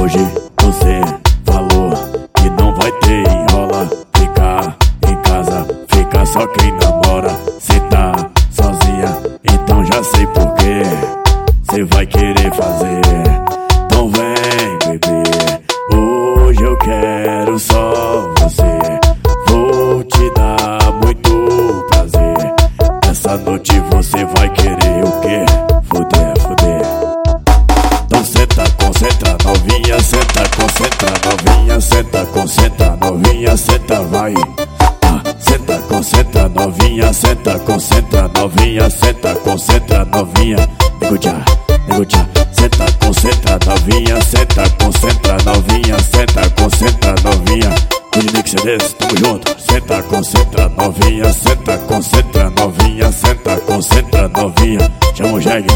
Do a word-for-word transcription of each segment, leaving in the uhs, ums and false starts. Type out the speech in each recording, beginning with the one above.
Hoje você falou que não vai ter enrola. Ficar em casa, fica só quem namora. Se tá sozinha, então já sei porquê. Cê vai querer fazer, então vem, bebê. Hoje eu quero só você. Vou te dar muito prazer. Essa noite você vai querer o quê? Fuder, fuder. Então senta, concentra, novinha, senta, concentra, novinha, senta, concentra, novinha, senta, vai. Ah, senta, concentra, novinha, senta, concentra, novinha, senta, concentra, novinha. Nego já, nego já. Senta, concentra, novinha, senta, concentra, novinha, senta, concentra, novinha. Hoje nem que cê desse, tamo junto. Senta, concentra, novinha, senta, concentra, novinha, senta, concentra, novinha. Chama o jegue.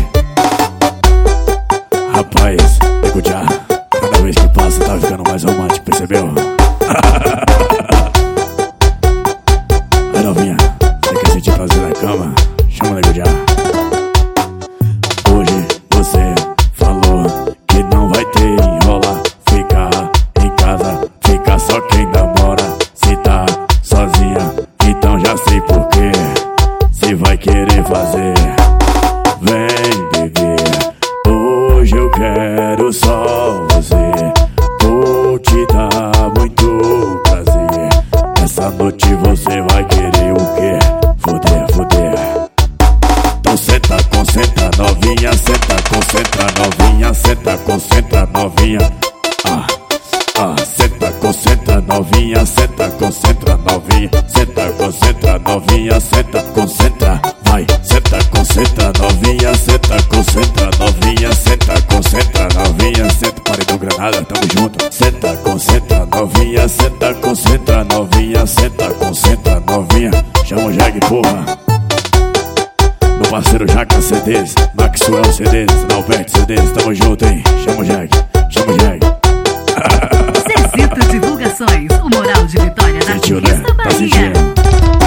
Rapaz, nego já, cada vez que passa tá ficando mais romântico, percebeu? Vai, novinha, você quer sentir prazer na cama? Chama o nego já. Hoje você falou que não vai ter enrola. Ficar em casa, fica só quem namora. Se tá sozinha, então já sei porquê. Se vai querer fazer, vem, bebê. Hoje eu quero só você. Vou te dar muito prazer. Essa noite você vai querer o quê? Fuder, fuder. Então senta, concentra, novinha, senta, concentra, novinha, senta, concentra, novinha. Ah, ah, senta, concentra, novinha, senta, concentra, novinha, senta, concentra, novinha, senta, concentra, vai. Senta, concentra, novinha, senta, concentra, novinha, senta, concentra, novinha, senta. Paredão Granada, tamo junto. Senta, concentra, novinha, senta, concentra, novinha, senta, concentra, novinha. Chama o jegue, porra. Meu parceiro Jaca C Ds, Maxwell C Ds, Nalbert C Ds, tamo junto, hein? Chama o jegue, chama o jegue. Cezito Divulgações, o moral de Vitória da Sentiu, né? Conquista Tá Bahia. sentindo?